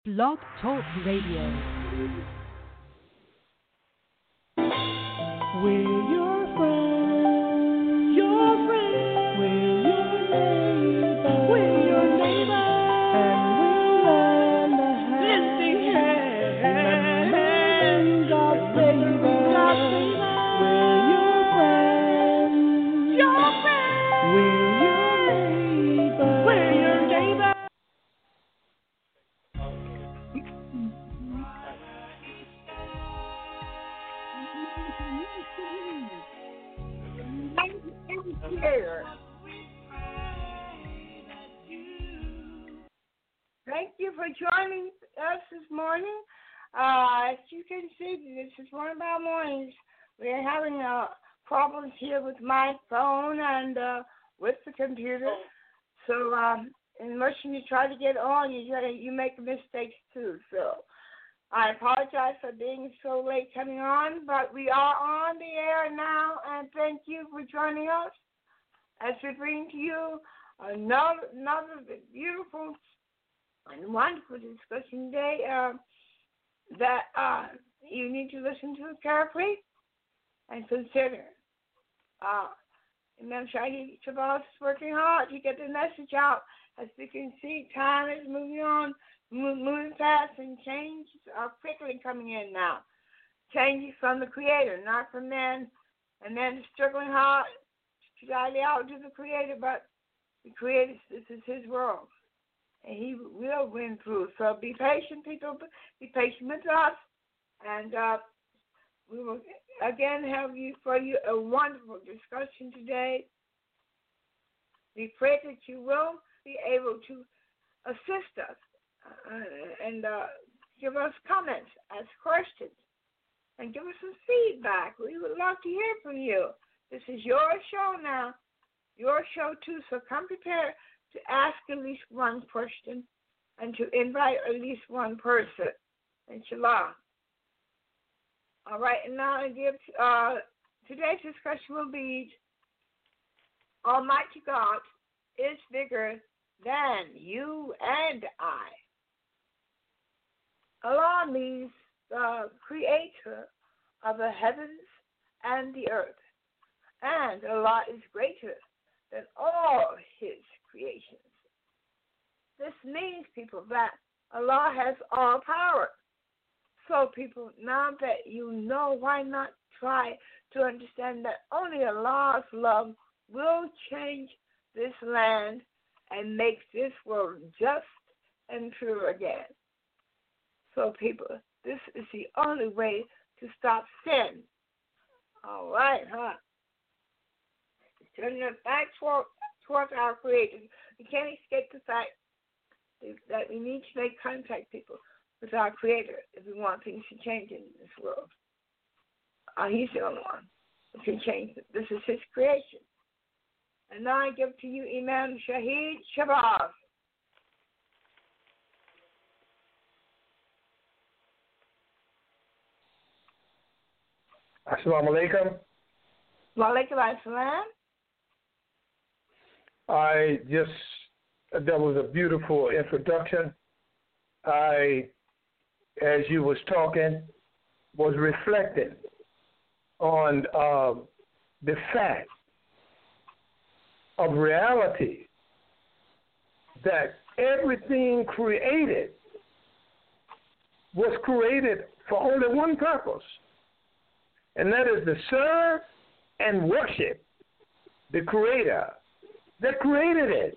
Blog Talk Radio. We're your friends. Your friends. We're your neighbors. We're your neighbors. And we'll lend a hand. Lend God's favor. We're your friends. Your friends. We're your neighbors. We're your neighbors. Thank you for joining us this morning. As you can see, this is one of our mornings. We're having problems here with my phone and with the computer. So, unless you try to get on, you make mistakes too. So, I apologize for being so late coming on, but we are on the air now, and thank you for joining us as we bring to you another beautiful and wonderful discussion today that you need to listen to carefully and consider. Imam Shahid Shabazz is working hard to get the message out. As you can see, time is moving on, moving fast, and changes are quickly coming in now. Changes from the Creator, not from man. And man is struggling hard to guide out to the Creator, but the Creator, this is His world, and He will win through. So be patient, people. Be patient with us, and we will again have for you a wonderful discussion today. We pray that you will be able to assist us and give us comments, ask questions, and give us some feedback. We would love to hear from you. This is your show now, your show too, so come prepared to ask at least one question and to invite at least one person. Inshallah. All right, and now I give today's discussion will be Almighty God is bigger than you and I. Allah means the creator of the heavens and the earth. And Allah is greater than all His creations. This means, people, that Allah has all power. So, people, now that you know, why not try to understand that only Allah's love will change this land and make this world just and true again. So, people, this is the only way to stop sin. All right, huh? Turning it back towards our Creator. We can't escape the fact that we need to make contact, people, with our Creator if we want things to change in this world. He's the only one who can change it. This is His creation. And now I give to you Imam Shahid Shabazz. Assalamu alaikum. Wa alaikum assalam. That was a beautiful introduction. As you was talking, was reflecting on the fact of reality that everything created was created for only one purpose, and that is to serve and worship the Creator that created it.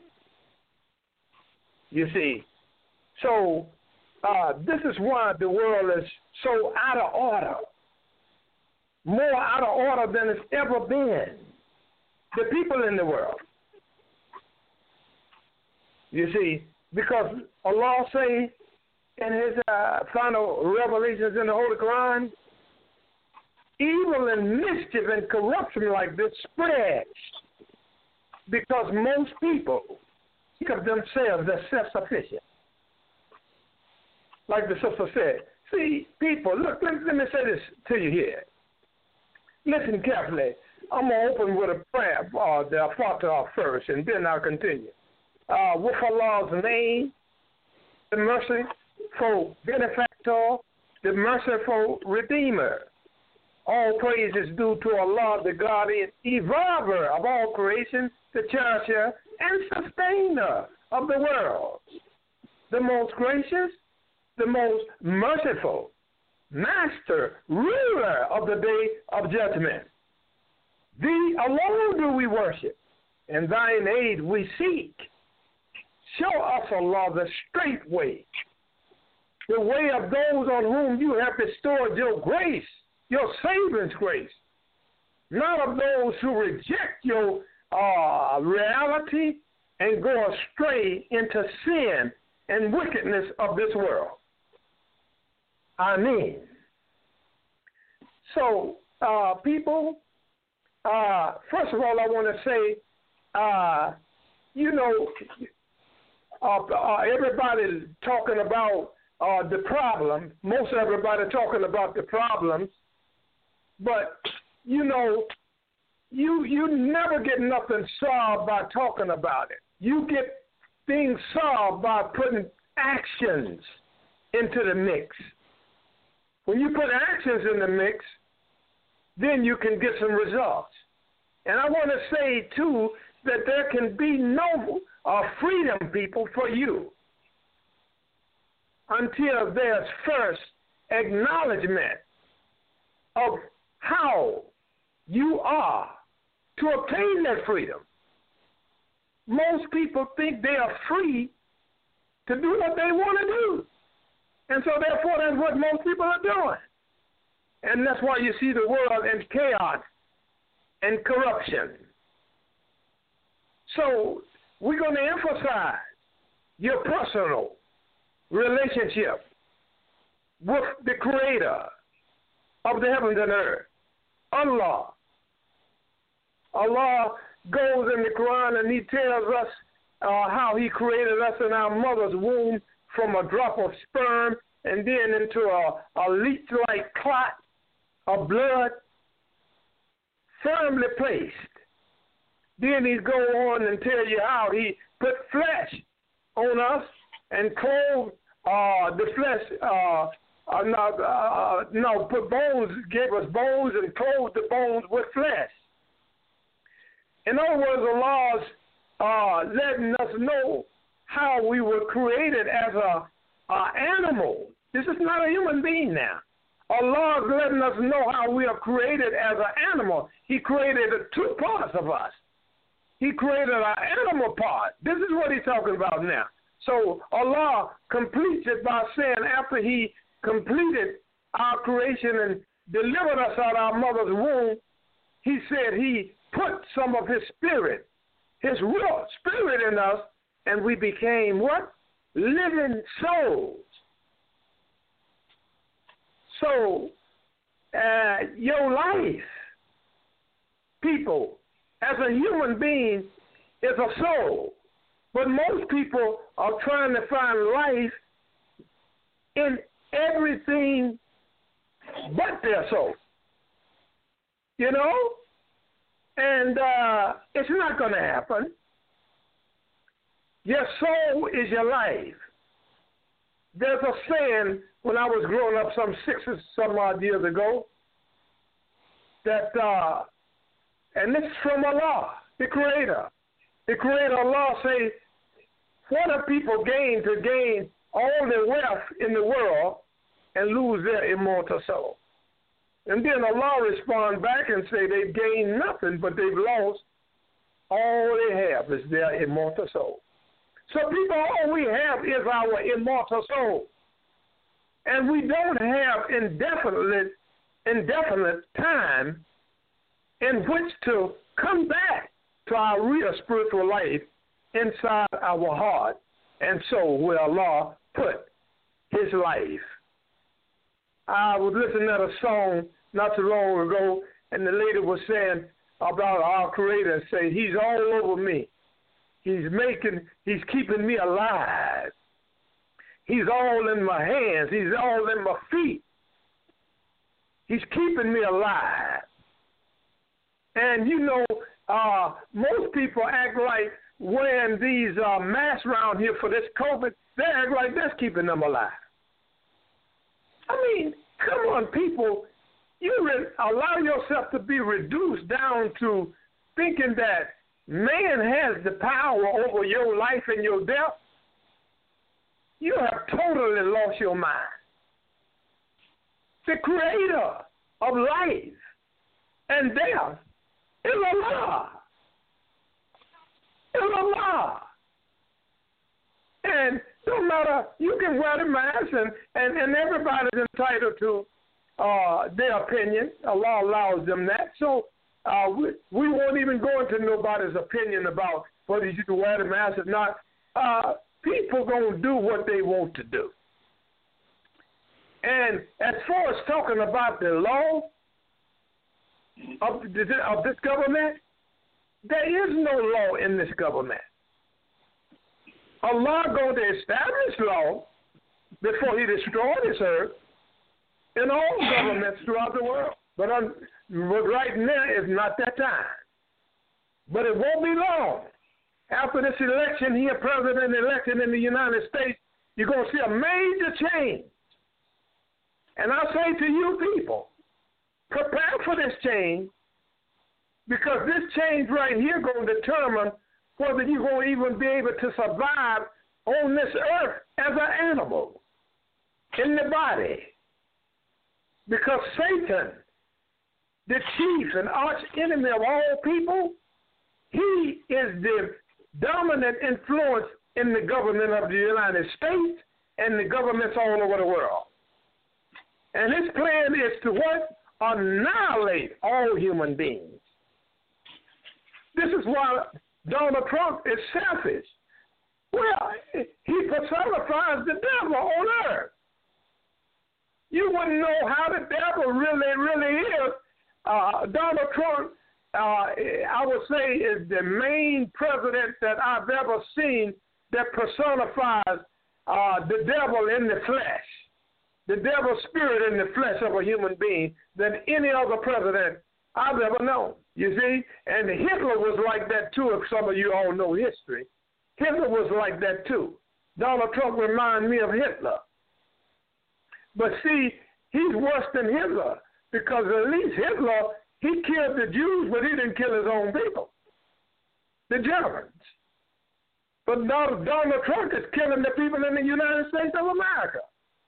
You see, so this is why the world is so out of order, more out of order than it's ever been. The people in the world. You see, because Allah say in His final revelations in the Holy Quran, evil and mischief and corruption like this spreads because most people think of themselves as self-sufficient. Like the sister said, see, people, look, let me say this to you here. Listen carefully. I'm going to open with a prayer, the Fatihah first, and then I'll continue. With Allah's name, the mercy, merciful benefactor, the merciful redeemer. All praise is due to Allah, the God and evolver of all creation, the cherisher and sustainer of the world, the most gracious, the most merciful, master, ruler of the day of judgment. Thee alone do we worship, and thine aid we seek. Show us, Allah, the straight way, the way of those on whom you have bestowed your grace, your saving grace, not of those who reject your reality and go astray into sin and wickedness of this world. Amen. So, people, first of all, I want to say, everybody's talking about the problem. Most everybody talking about the problems, but you never get nothing solved by talking about it. You get things solved by putting actions into the mix. When you put actions in the mix, then you can get some results. And I want to say, too, that there can be no freedom, people, for you until there's first acknowledgement of how you are to obtain that freedom. Most people think they are free to do what they want to do. And so, therefore, that's what most people are doing. And that's why you see the world in chaos and corruption. So, we're going to emphasize your personal relationship with the Creator of the heavens and earth, Allah. Allah goes in the Quran and He tells us how He created us in our mother's womb from a drop of sperm and then into a leech-like clot of blood firmly placed. Then He go on and tell you how He put flesh on us and clothed the flesh, put bones, gave us bones and clothed the bones with flesh. In other words, Allah's letting us know how we were created as a animal. This is not a human being now. Allah is letting us know how we are created as an animal. He created two parts of us. He created our animal part. This is what He's talking about now. So Allah completes it by saying after He completed our creation and delivered us out of our mother's womb, He said He put some of His spirit, His real spirit in us, and we became what? Living souls. So your life, people, as a human being, is a soul. But most people are trying to find life in everything but their soul. You know? And it's not going to happen. Your soul is your life. There's a saying when I was growing up some 6 or some odd years ago that, and this is from Allah, the Creator. The Creator, Allah, say, what do people gain to gain all the wealth in the world and lose their immortal soul? And then Allah respond back and say they've gained nothing, but they've lost all they have is their immortal soul. So people, all we have is our immortal soul. And we don't have indefinite time in which to come back to our real spiritual life inside our heart and soul where Allah put His life. I was listening to a song not too long ago, and the lady was saying about our Creator and say, He's all over me. He's keeping me alive. He's all in my hands. He's all in my feet. He's keeping me alive. And you know, most people act like wearing these masks around here for this COVID, they act like that's keeping them alive. I mean, come on, people. You allow yourself to be reduced down to thinking that man has the power over your life and your death. You have totally lost your mind. The creator of life and death is Allah. It's Allah. And no matter, you can wear the mask, and everybody's entitled to their opinion. Allah allows them that. So we won't even go into nobody's opinion about whether you can wear the mask or not. People going to do what they want to do. And as far as talking about the law of this government, there is no law in this government. Allah going to establish law before he destroyed this earth in all governments throughout the world. But right now is not that time. But it won't be long. After this election here, president election in the United States, you're going to see a major change. And I say to you people, prepare for this change, because this change right here going to determine whether you're going to even be able to survive on this earth as an animal in the body. Because Satan, the chief and arch enemy of all people, he is the dominant influence in the government of the United States and the governments all over the world. And his plan is to what? Annihilate all human beings. This is why Donald Trump is selfish. Well, he personifies the devil on earth. You wouldn't know how the devil really is. Donald Trump, I would say, is the main president that I've ever seen that personifies the devil in the flesh, the devil's spirit in the flesh of a human being than any other president I've ever known. You see? And Hitler was like that too, if some of you all know history. Hitler was like that too. Donald Trump reminds me of Hitler. But see, he's worse than Hitler, because at least Hitler, he killed the Jews, but he didn't kill his own people, the Germans. But Donald Trump is killing the people in the United States of America.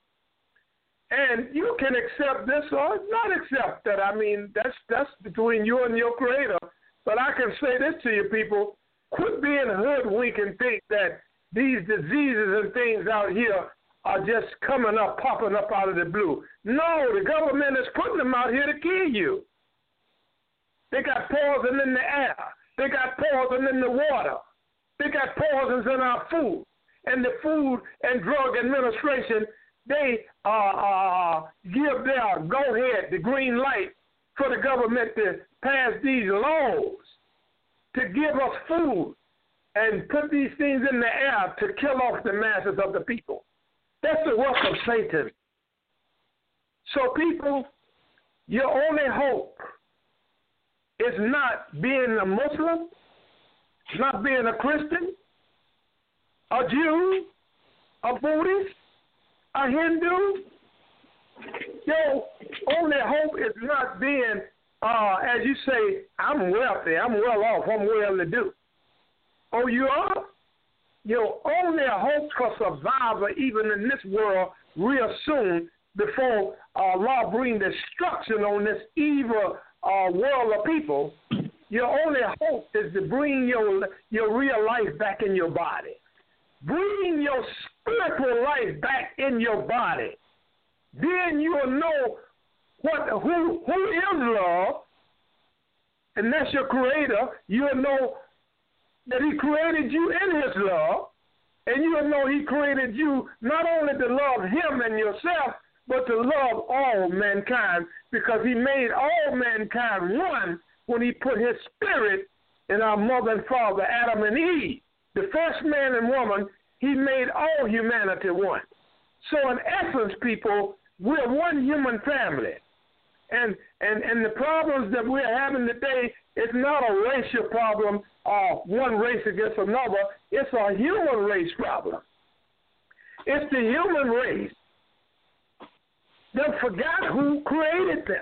And you can accept this or not accept that. I mean, that's between you and your creator. But I can say this to you people, quit being hoodwinked and think that these diseases and things out here are just coming up, popping up out of the blue. No, the government is putting them out here to kill you. They got poison in the air. They got poison in the water. They got poisons in our food. And the Food and Drug Administration, they give their go-ahead, the green light for the government to pass these laws to give us food and put these things in the air to kill off the masses of the people. That's the work of Satan. So people, your only hope is not being a Muslim, not being a Christian, a Jew, a Buddhist, a Hindu. Your only hope is not being, as you say, I'm wealthy, I'm well off, I'm well to do. Oh, you are? Your only hope for survival, even in this world, real soon, before Allah bring destruction on this evil world of people, your only hope is to bring your real life back in your body. Bring your spiritual life back in your body. Then you will know who is love, and that's your creator. You'll know that he created you in his love, and you'll know he created you not only to love him and yourself, but to love all mankind, because he made all mankind one when he put his spirit in our mother and father, Adam and Eve. The first man and woman, he made all humanity one. So in essence, people, we're one human family. And the problems that we're having today is not a racial problem, one race against another. It's a human race problem. It's the human race They forgot who created them.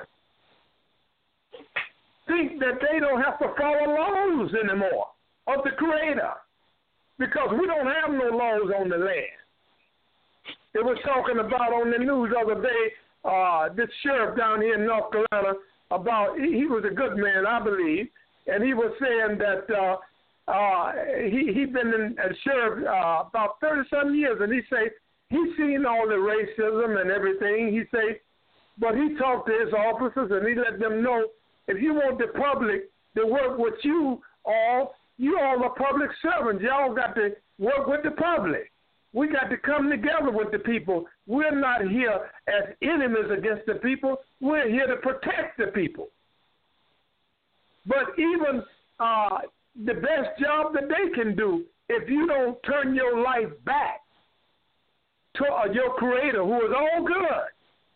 Think that they don't have to follow laws anymore of the Creator, because we don't have no laws on the land. They was talking about on the news the other day, this sheriff down here in North Carolina, about, he was a good man, I believe, and he was saying that he'd been in a sheriff about 30-some years, and he say he's seen all the racism and everything. He say, but he talked to his officers and he let them know, if you want the public to work with you all are public servants. Y'all got to work with the public. We got to come together with the people. We're not here as enemies against the people. We're here to protect the people. But even the best job that they can do, if you don't turn your life back to your Creator, who is all good,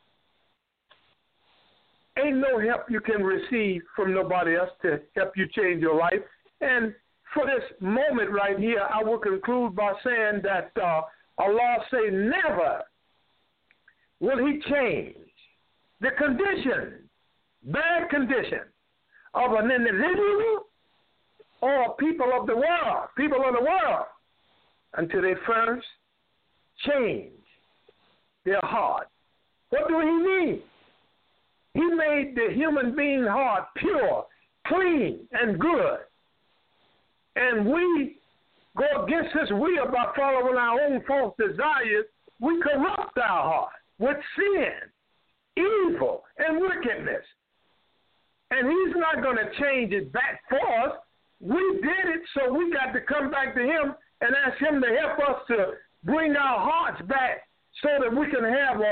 ain't no help you can receive from nobody else to help you change your life. And for this moment right here, I will conclude by saying that Allah say never will He change the condition, bad condition of an individual or people of the world, until they first change their heart. What do He mean? He made the human being heart pure, clean, and good. And we go against His will by following our own false desires. We corrupt our heart with sin, evil, and wickedness. And He's not going to change it back for us. We did it, so we got to come back to Him and ask Him to help us to bring our hearts back so that we can have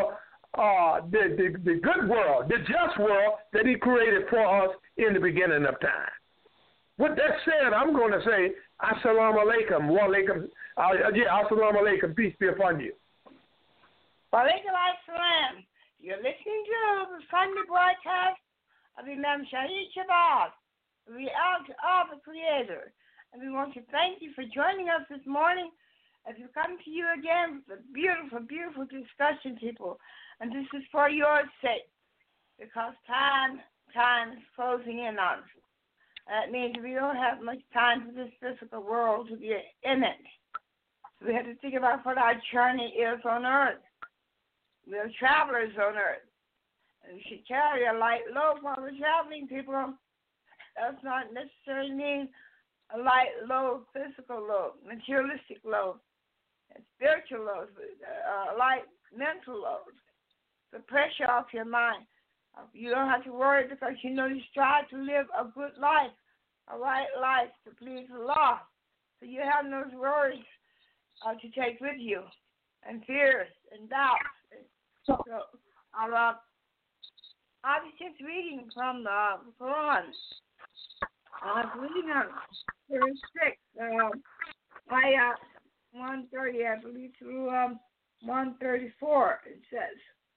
the good world, the just world that He created for us in the beginning of time. With that said, I'm going to say, Assalamu alaikum, wa alaikum, assalamu alaikum, peace be upon you. Wa alaikum assalam. You're listening to the Sunday broadcast of Imam Shahid Shabazz, the reality of the Creator. And we want to thank you for joining us this morning as we come to you again with a beautiful, beautiful discussion, people. And this is for your sake, because time is closing in on us. That means we don't have much time for this physical world to be in it. So we have to think about what our journey is on earth. We are travelers on earth. And we should carry a light load while we're traveling, people. Does not necessarily mean a light load, physical load, materialistic load, and spiritual load, a light mental load. The pressure off your mind. You don't have to worry because you know you strive to live a good life, a right life to please Allah. So you have no worries to take with you, and fears and doubts. So I was just reading from the Quran. I was reading on verse 6, ayah 130, I believe, through 134. It says,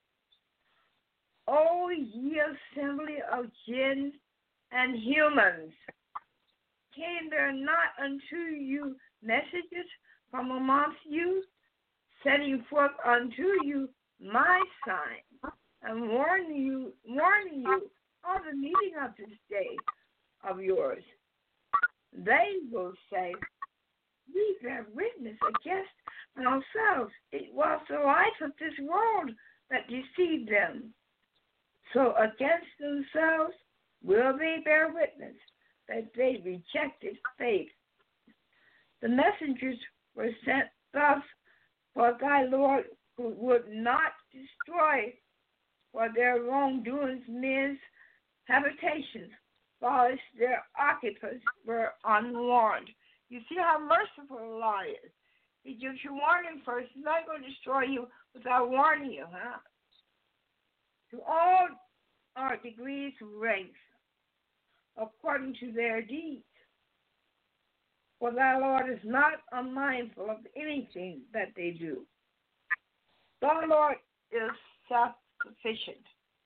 O ye assembly of jinns and humans, came there not unto you messages from amongst you, setting forth unto you my sign, and warning you of the meeting of this day of yours? They will say, we bear witness against ourselves. It was the life of this world that deceived them. So against themselves will they bear witness that they rejected faith. The messengers were sent thus for thy Lord, who would not destroy for their wrongdoings men's habitations, whilst their occupants were unwarned. You see how merciful Allah is. He gives you warning first. He's not going to destroy you without warning you, huh? To all are degrees of ranks, according to their deeds. For thy Lord is not unmindful of anything that they do. Thy Lord is self-sufficient,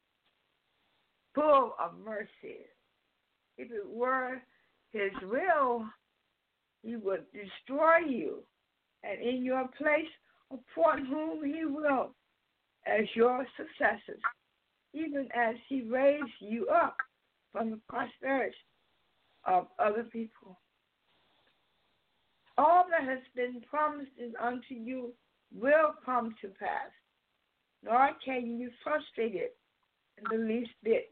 full of mercy. If it were His will, He would destroy you, and in your place appoint whom He will, as your successors, even as he raised you up from the prosperity of other people. All that has been promised unto you will come to pass, nor can you frustrate it in the least bit.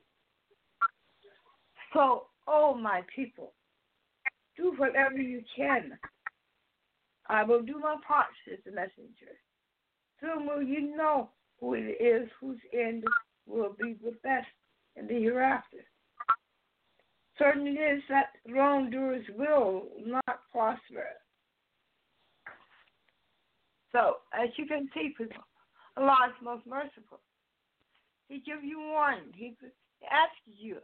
So, oh my people, do whatever you can. I will do my part, says the messenger. Soon will you know who it is whose end will be the best in the hereafter. Certain it is that wrongdoers will not prosper. So, as you can see, people, Allah is most merciful. He gives you warning. He asks you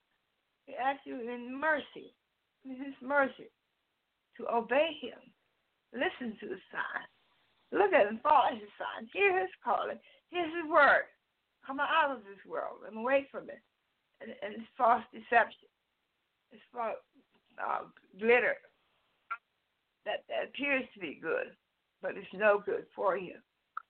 in mercy, in His mercy, to obey Him. Listen to the sign. Look at Him, follow His sign. Hear His calling. Hear His word. Come out of this world and away from it. And it's false deception. It's false glitter that appears to be good, but it's no good for you.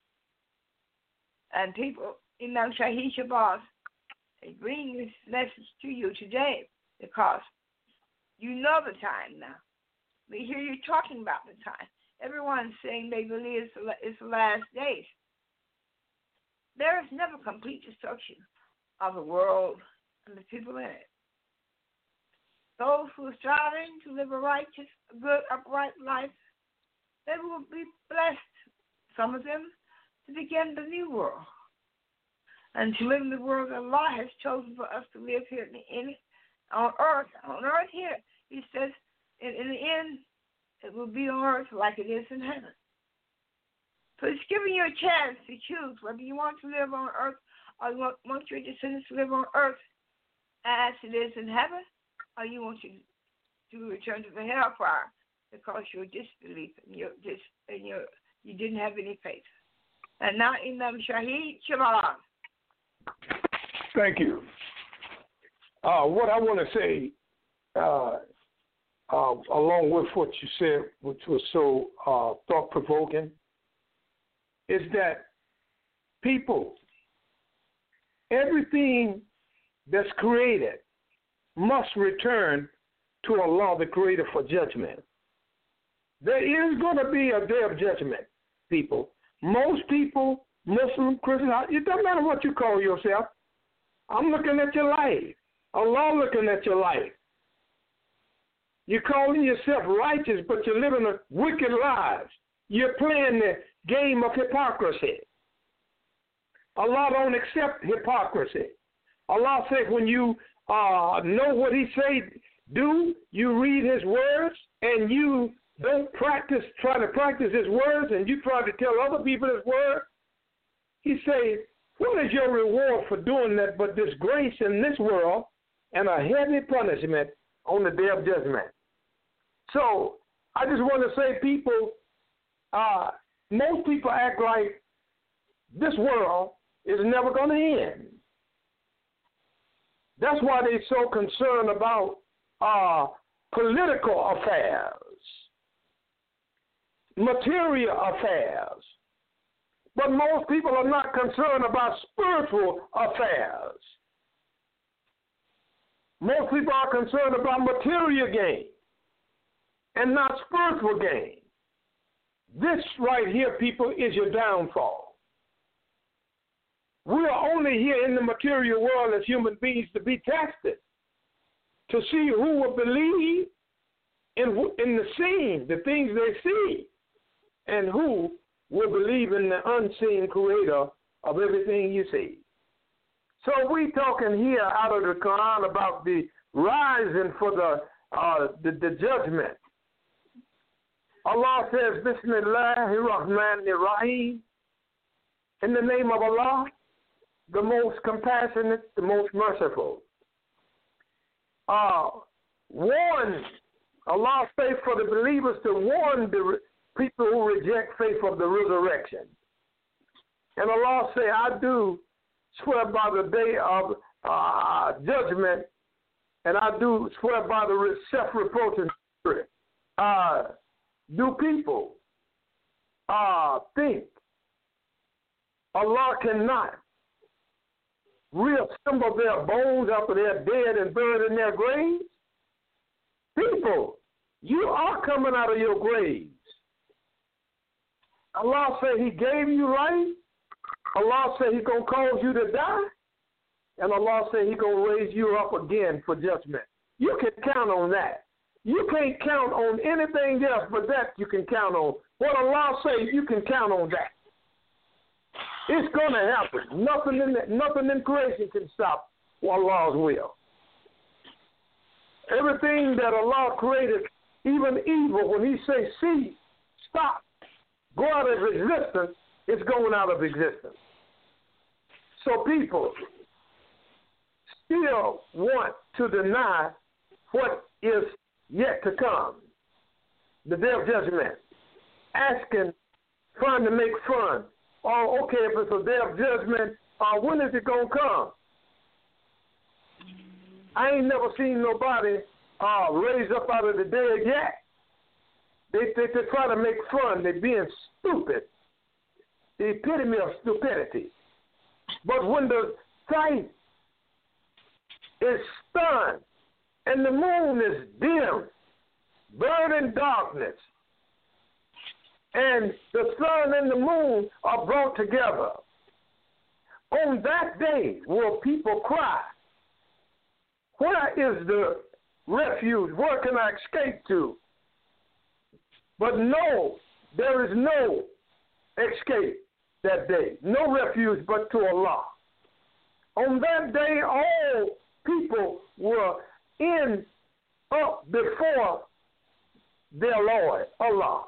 And people, Imam Shahid Shabazz, they bring this message to you today because you know the time now. We hear you talking about the time. Everyone's saying they believe it's the last days. There is never complete destruction of the world and the people in it. Those who are striving to live a righteous, good, upright life, they will be blessed, some of them, to begin the new world and to live in the world that Allah has chosen for us to live here on earth here. He says, in the end, it will be on earth like it is in heaven. So it's giving you a chance to choose whether you want to live on earth or you want your descendants to live on earth as it is in heaven, or you want to return to the hellfire because you're disbelief and you didn't have any faith. And now Imam Shahid Shabazz. Thank you. What I want to say, along with what you said, which was so thought-provoking, is that people, everything that's created must return to Allah, the Creator, for judgment. There is going to be a day of judgment, people. Most people, Muslim, Christian, it doesn't matter what you call yourself. I'm looking at your life. Allah looking at your life. You're calling yourself righteous, but you're living a wicked lives. You're playing the game of hypocrisy. Allah don't accept hypocrisy. Allah said when you know what He say do, you read His words, and you don't try to practice His words, and you try to tell other people His word. He say, what is your reward for doing that but disgrace in this world and a heavy punishment on the day of judgment? So I just want to say, people, most people act like this world is never going to end. That's why they're so concerned about political affairs, material affairs. But most people are not concerned about spiritual affairs. Most people are concerned about material gain and not spiritual gain. This right here, people, is your downfall. We are only here in the material world as human beings to be tested, to see who will believe in the seen, the things they see, and who will believe in the unseen Creator of everything you see. So we talking here out of the Quran about the rising for the judgment. Allah says, Bismillahir Rahmanir Rahim, in the name of Allah, the most compassionate, the most merciful. Warn, Allah says for the believers to warn the people who reject faith of the resurrection. And Allah say, I do swear by the day of judgment, and I do swear by the self-reproaching spirit. Do people think Allah cannot reassemble their bones after they're dead and buried in their graves? People, you are coming out of your graves. Allah said He gave you life. Allah said He's going to cause you to die. And Allah said He's going to raise you up again for judgment. You can count on that. You can't count on anything else but that you can count on. What Allah says, you can count on that. It's going to happen. Nothing in creation can stop Allah's will. Everything that Allah created, even evil, when He says, "See, stop, go out of existence," it's going out of existence. So people still want to deny what is yet to come, the day of judgment, trying to make fun. Oh, okay, if it's a day of judgment, when is it going to come? I ain't never seen nobody raised up out of the dead yet. They try to make fun. They're being stupid. The epitome of stupidity. But when the sight is stunned and the moon is dim, buried in darkness, and the sun and the moon are brought together, on that day will people cry, "Where is the refuge? Where can I escape to?" But no, there is no escape that day. No refuge but to Allah. On that day, all people were up before their Lord, Allah.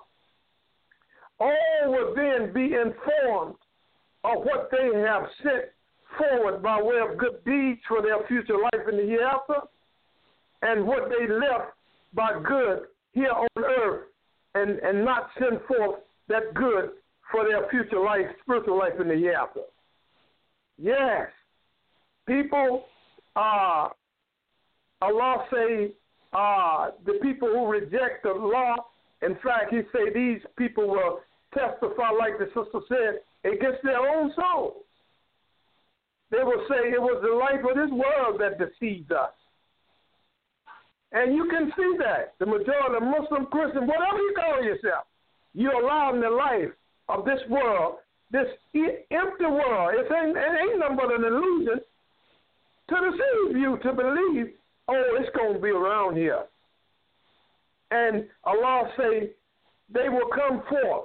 All will then be informed of what they have sent forward by way of good deeds for their future life in the hereafter, and what they left by good here on earth, and not send forth that good for their future life, spiritual life in the hereafter. Yes, people, Allah say, the people who reject the law, in fact, He say these people will testify, like the sister said, against their own souls. They will say it was the life of this world that deceived us. And you can see that. The majority of Muslim, Christian, whatever you call yourself, you're allowing the life of this world, this empty world. It ain't nothing but an illusion to deceive you to believe, oh, it's going to be around here. And Allah say they will come forth.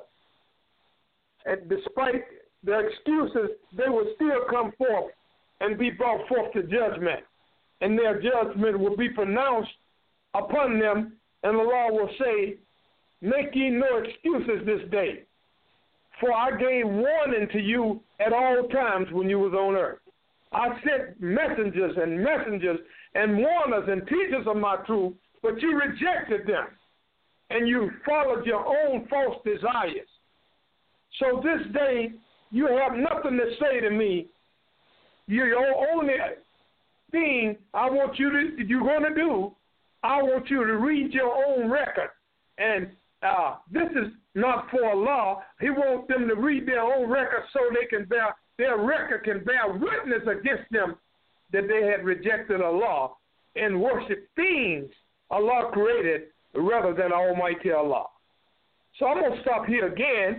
And despite their excuses, they will still come forth and be brought forth to judgment. And their judgment will be pronounced upon them, and Allah will say, "Make ye no excuses this day, for I gave warning to you at all times when you was on earth. I sent messengers and warners and teachers of my truth, but you rejected them, and you followed your own false desires. So this day, you have nothing to say to me. Your only thing you're going to do, I want you to read your own record. And this is not for Allah. He wants them to read their own record so their record can bear witness against them that they had rejected Allah and worshiped things Allah created rather than Almighty Allah." So I'm going to stop here again,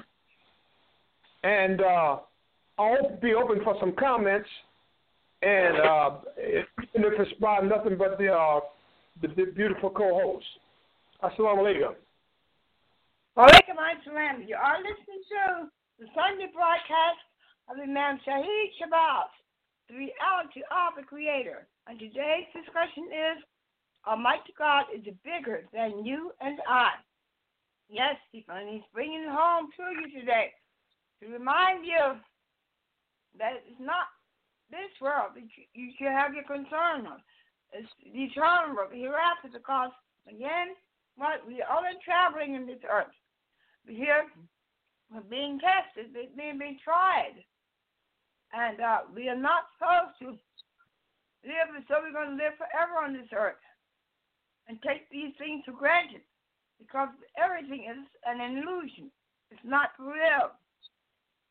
and I'll be open for some comments. And even if it's by nothing but the beautiful co-host. Assalamu alaikum. Walaikum assalam. You are listening to the Sunday broadcast of Imam Shahid Shabazz, the reality of the Creator. And today's discussion is, Almighty God is bigger than you and I. Yes, Stephen, He's bringing it home to you today to remind you that it's not this world that you should have your concern on. It's the eternal world, the hereafter, because, again, we are only traveling in this earth. We're here, we're being tested, we're being tried. And we are not supposed to live as though we're going to live forever on this earth and take these things for granted, because everything is an illusion. It's not real.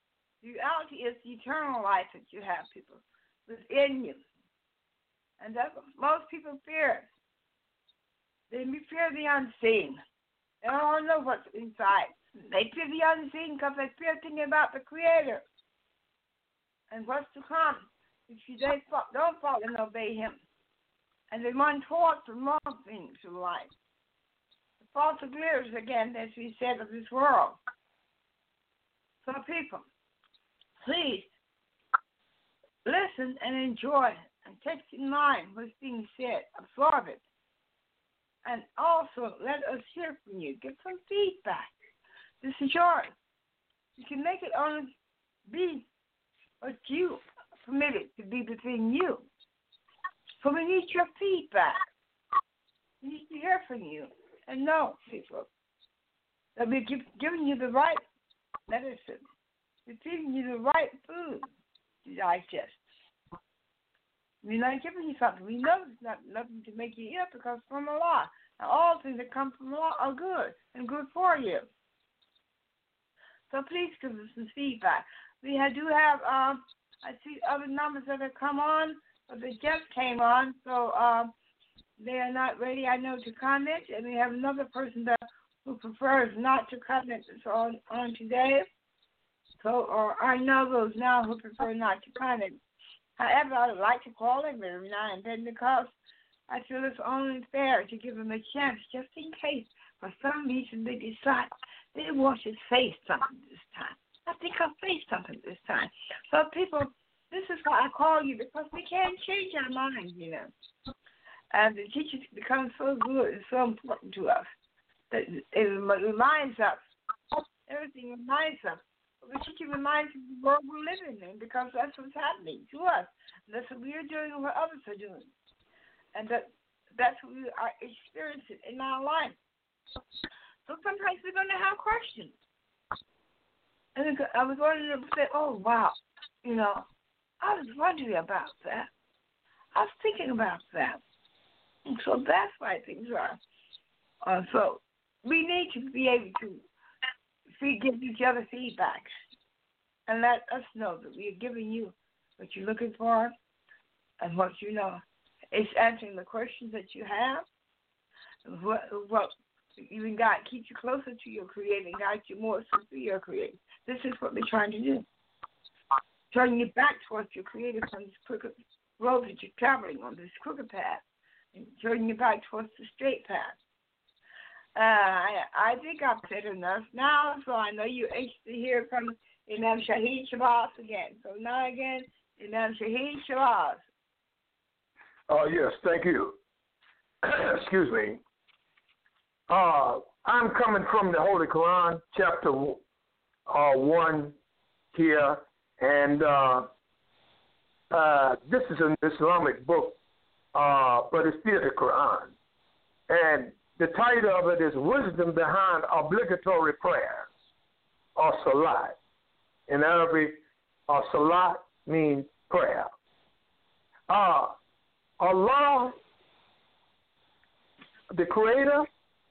The reality is the eternal life that you have, people, within you. And that's what most people fear. They fear the unseen. They don't know what's inside. They fear the unseen because they fear thinking about the Creator and what's to come if they don't follow and obey Him. And they run towards the wrong things in life. The false glitters, again, as we said, of this world. So people, please listen and enjoy and take in mind what's being said. Absorb it. And also let us hear from you. Get some feedback. This is yours. You can make it only be what you permitted to be between you. So we need your feedback. We need to hear from you and know, people, that we're giving you the right medicine. We're feeding you the right food to digest. We're not giving you something. We know it's not nothing to make you ill because from Allah. And all things that come from Allah are good and good for you. So please give us some feedback. We do have, I see other numbers that have come on, but they just came on, so they are not ready, I know, to comment. And we have another person who prefers not to comment on today. So, or I know those now who prefer not to comment. However, I would like to call them every now and then because I feel it's only fair to give them a chance just in case for some reason they decide they want to say something this time. I think I'll say something this time. So people, this is why I call you because we can't change our minds, you know. And the teachers become so good and so important to us that it reminds us. Everything reminds us. The teacher reminds us of the world we're living in because that's what's happening to us. And that's what we are doing and what others are doing. And that's what we are experiencing in our life. So sometimes we're going to have questions. And I was wondering to say, oh, wow, you know, I was wondering about that. I was thinking about that. And so that's why things are. So we need to be able to give each other feedback and let us know that we are giving you what you're looking for and what you know. It's answering the questions that you have. What even God keeps you closer to your Creator and guide you more so to your Creator. This is what we're trying to do. Turning you back towards your Creator from this crooked road that you're traveling on, this crooked path, and turning you back towards the straight path. I think I've said enough now, so I know you're anxious to hear from Imam Shahid Shabazz again. So now again, Imam Shahid Shabazz. Oh, yes, thank you. Excuse me. I'm coming from the Holy Quran, chapter 1 here, and this is an Islamic book, but it's still the Quran. And the title of it is Wisdom Behind Obligatory Prayers, or Salat. In Arabic, Salat means prayer. Allah, the Creator,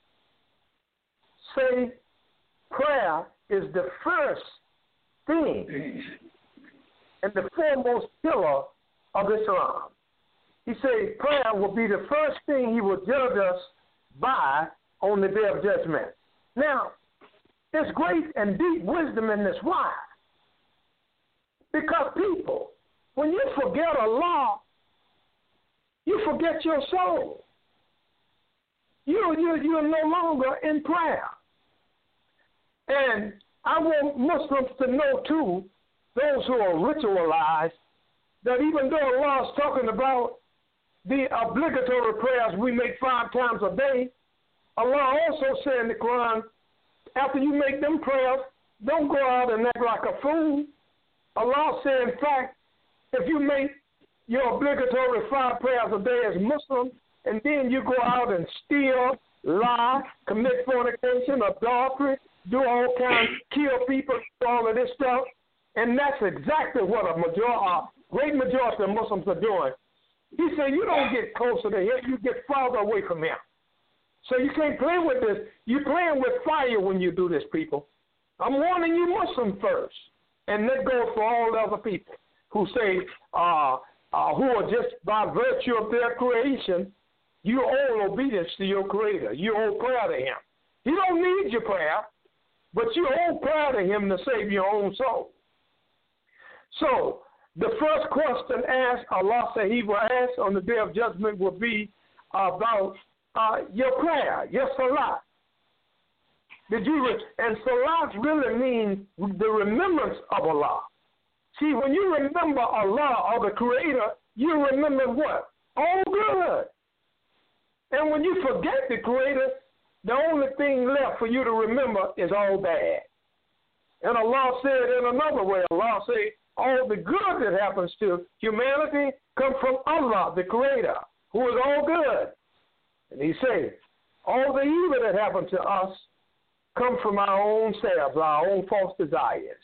say prayer is the first thing and the foremost pillar of Islam. He said prayer will be the first thing He will judge us by on the day of judgment. Now, there's great and deep wisdom in this. Why? Because people, when you forget Allah, you forget your soul. You're no longer in prayer. And I want Muslims to know, too, those who are ritualized, that even though Allah is talking about the obligatory prayers we make 5 times a day, Allah also said in the Quran, after you make them prayers, don't go out and act like a fool. Allah said, in fact, if you make your obligatory 5 prayers a day as Muslim, and then you go out and steal, lie, commit fornication, adultery, do all kinds, kill people, all of this stuff, and that's exactly what a great majority of Muslims are doing. He said, you don't get closer to Him, you get farther away from Him. So you can't play with this. You're playing with fire when you do this, people. I'm warning you Muslims first. And that goes for all the other people who say, who are just by virtue of their creation, you owe obedience to your Creator. You owe prayer to Him. He don't need your prayer, but you owe prayer to Him to save your own soul. So the first question asked, Allah said He will ask on the day of judgment will be about your prayer, your salat. And salat really means the remembrance of Allah. See, when you remember Allah or the Creator, you remember what? All good. And when you forget the Creator, the only thing left for you to remember is all bad. And Allah said in another way, Allah said, all the good that happens to humanity comes from Allah, the Creator, who is all good. And He said, all the evil that happens to us come from our own selves, our own false desires.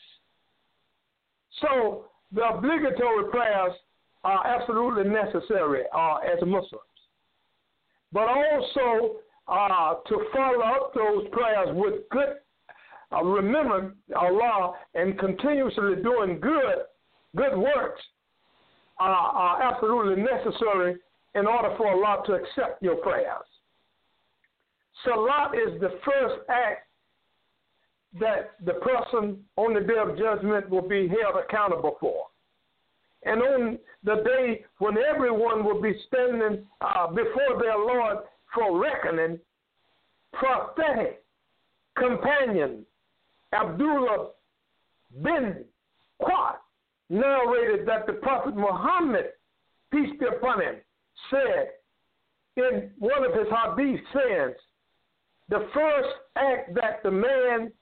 So the obligatory prayers are absolutely necessary as Muslims. But also to follow up those prayers with good remembering Allah and continuously doing good works are absolutely necessary in order for Allah to accept your prayers. Salat is the first act that the person on the day of judgment will be held accountable for. And on the day when everyone will be standing before their Lord for reckoning, prophetic companion Abdullah bin Qat narrated that the Prophet Muhammad, peace be upon him, said in one of his hadith sayings, the first act that the man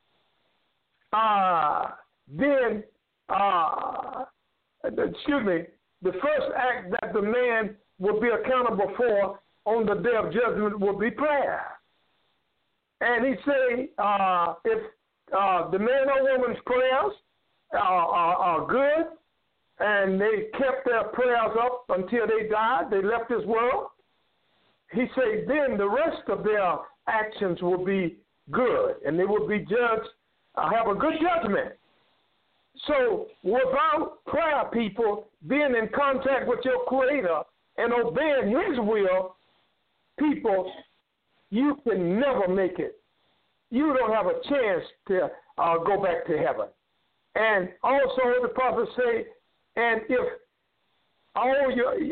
the first act that the man will be accountable for on the day of judgment will be prayer. And he say, if the man or woman's prayers are good, and they kept their prayers up until they died, they left this world, he said, then the rest of their actions will be good, and they will be judged, have a good judgment. So without prayer, people, being in contact with your Creator and obeying His will, people, you can never make it. You don't have a chance to go back to heaven. And also the prophet say, and if all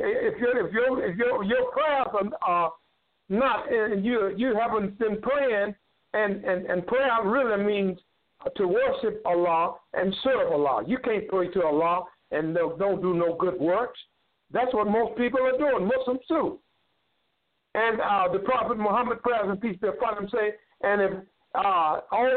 your prayers are not, and you haven't been praying, and prayer really means to worship Allah and serve Allah. You can't pray to Allah and don't do no good works. That's what most people are doing, Muslims too. And the Prophet Muhammad, praise and peace be upon him, say, and if all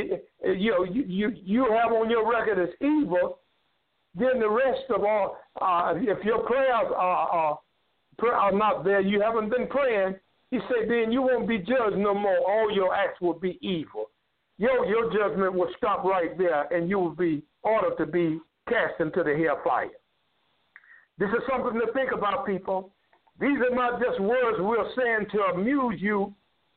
you have on your record is evil, then the rest of all, if your prayers are not there, you haven't been praying, he said, then you won't be judged no more. All your acts will be evil. Your judgment will stop right there, and you will be ordered to be cast into the hellfire. This is something to think about, people. These are not just words we're saying to amuse you,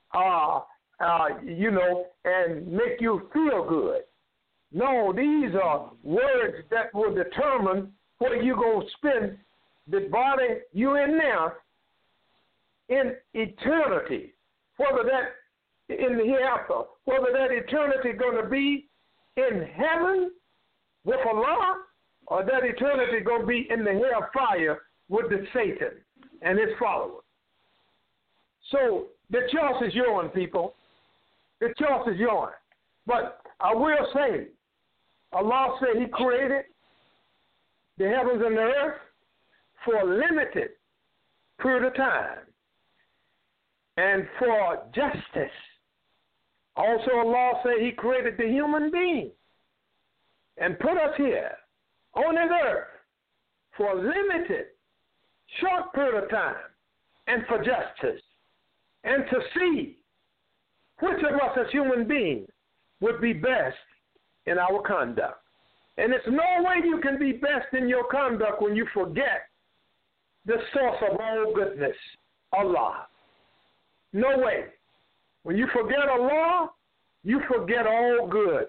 and make you feel good. No, these are words that will determine where you're going to spend the body you in now in eternity, whether that in the hereafter, whether that eternity going to be in heaven with Allah, or that eternity going to be in the hellfire with the Satan and his followers. So the choice is yours, people. The choice is yours. But I will say, Allah said He created the heavens and the earth for a limited period of time and for justice. Also, Allah said He created the human being and put us here on this earth for a limited, short period of time and for justice, and to see which of us as human beings would be best in our conduct. And there's no way you can be best in your conduct when you forget the source of all goodness, Allah. No way. When you forget Allah, you forget all good.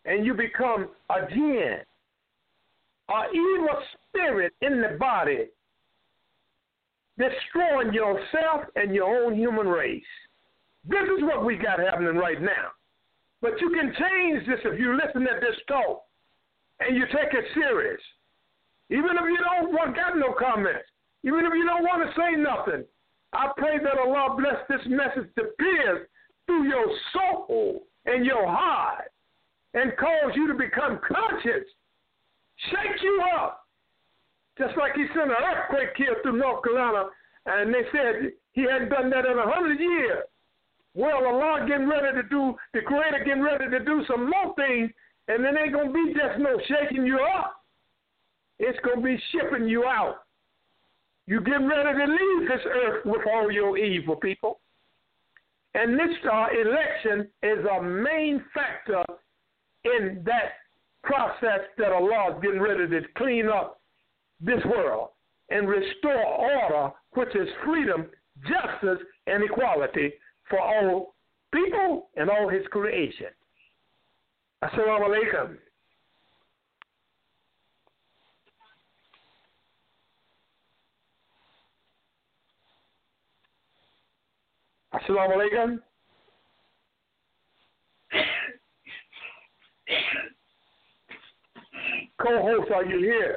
and you become a jinn, an evil spirit in the body, destroying yourself and your own human race. This is what we got happening right now. But you can change this if you listen at this talk and you take it serious. Even if you don't got no comments, even if you don't want to say nothing, I pray that Allah bless this message to pierce through your soul and your heart and cause you to become conscious, shake you up. Just like he sent an earthquake here through North Carolina, and they said he hadn't done that in 100 years. Well, Allah getting ready to do, the Creator getting ready to do some more things, and it ain't going to be just no shaking you up. It's going to be shipping you out. You getting ready to leave this earth with all your evil, people. And this election is a main factor in that process that Allah is getting ready to clean up this world and restore order, which is freedom, justice, and equality for all people and all his creation. Assalamu alaikum. Assalamu alaikum. Co-host, are you here?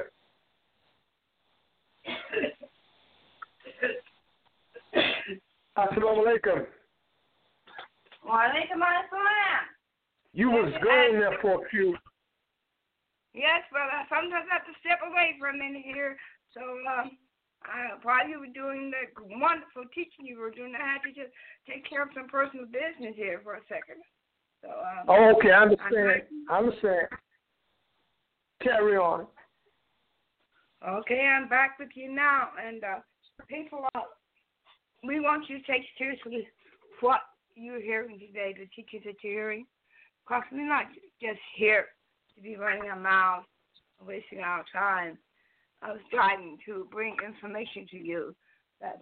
Assalamu alaikum. Wa alaikum assalam. You was going there for a few. Yes, but I sometimes have to step away for a minute here. So while you were doing that wonderful teaching you were doing, I had to just take care of some personal business here for a second. So. Oh, okay, I understand. I understand. Carry on. Okay, I'm back with you now, and people, we want you to take seriously what you're hearing today, the teachings that you're hearing, because we're not just here to be running our mouths, wasting our time. I was trying to bring information to you that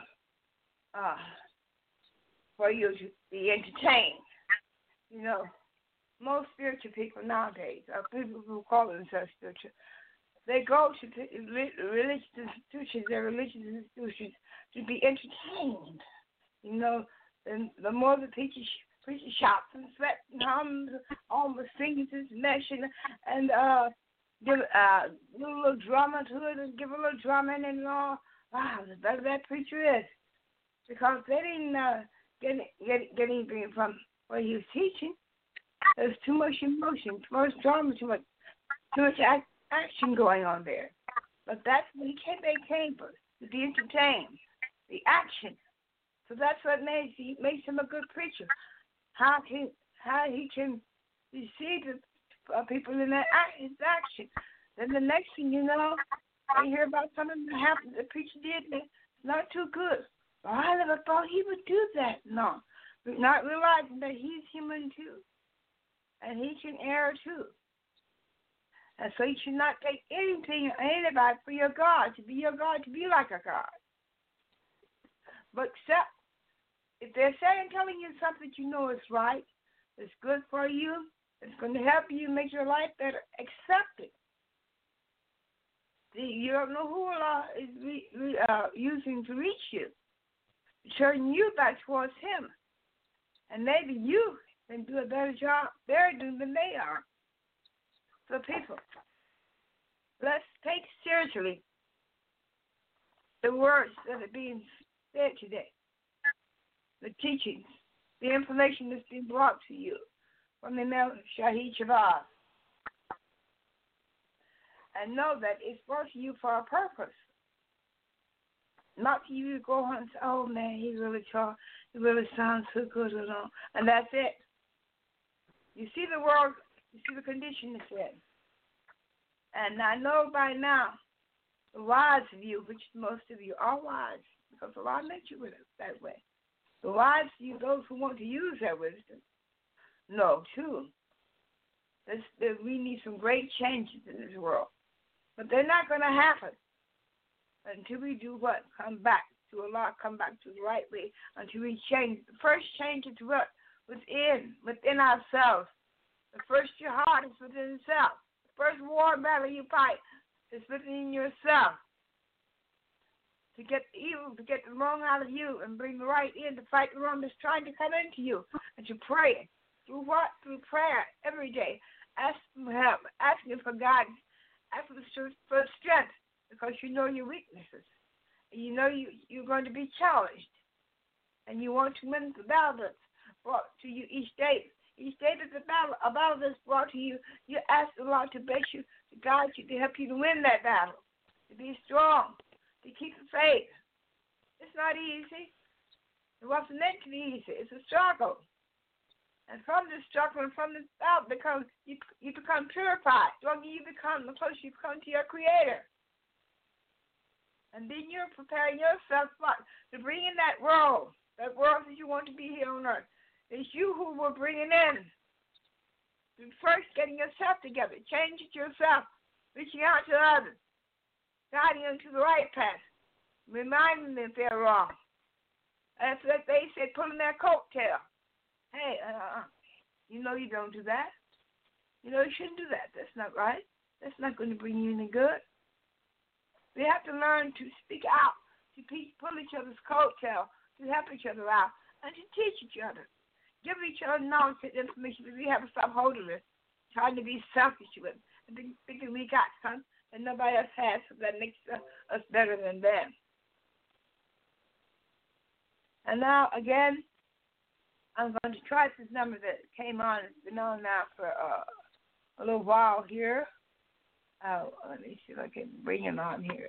for you to be entertained. You know, most spiritual people nowadays are people who call themselves spiritual. They go to religious institutions to be entertained. You know, and the more the preacher shouts and sweats and hums, almost fingers his meshing, and give a little drama to it and give a little drama and all. Wow, the better that preacher is. Because they didn't get anything from what he was teaching. There's too much emotion, too much drama, too much action going on there. But that's what they came for, to be entertained, the action. So that's what makes him a good preacher. How he can deceive the people in his action. Then the next thing you know, I hear about something that happened. The preacher did that's not too good. Well, I never thought he would do that. No, but not realizing that he's human too, and he can err too. And so you should not take anything or anybody for your God, to be your God, to be like a God. But except if they're saying, telling you something you know is right, it's good for you, it's going to help you make your life better, accept it. See, you don't know who Allah is using to reach you, turn you back towards Him. And maybe you can do a better job they're doing than they are. So people, let's take seriously the words that are being said today, the teachings, the information that's being brought to you from the Imam Shahid Shabazz. And know that it's brought to you for a purpose. Not for you to go on and say, oh man, he really sounds so good and all. And that's it. You see the world, you see the condition it's in. And I know by now, the wise of you, which most of you are wise, because Allah made you with it that way. The wise of you, those who want to use their wisdom, know too that we need some great changes in this world. But they're not going to happen until we do what? Come back to Allah, come back to the right way, until we change. The first change is what? Within ourselves. The first your heart is within itself. The first war battle you fight is within yourself. To get the evil, to get the wrong out of you and bring the right in, to fight the wrong that's trying to come into you. And to pray. Through what? Through prayer every day. Asking for help, asking for guidance, asking for strength, because you know your weaknesses. And you know you're going to be challenged. And you want to win the battle that's brought to you each day. Each day that a battle that's brought to you, you ask the Lord to bless you, to guide you, to help you to win that battle, to be strong, to keep the faith. It's not easy. It wasn't meant to be easy. It's a struggle. And from this struggle and from this battle, because you become purified. The longer you become, the closer you become to your Creator. And then you're preparing yourself to bring in that world that you want to be here on earth. It's you who will bring it in. First, getting yourself together, changing yourself, reaching out to others, guiding them to the right path, reminding them if they're wrong. That's what they say, pulling their coattail. Hey, you know you don't do that. You know you shouldn't do that. That's not right. That's not going to bring you any good. We have to learn to speak out, to pull each other's coattail, to help each other out, and to teach each other. Give each other knowledge and information, but we have to stop holding it, trying to be selfish with it, and thinking we got something and nobody else has, so that makes us better than them. And now, again, I'm going to try this number that came on. It's been on now for a little while here. Let me see if I can bring it on here.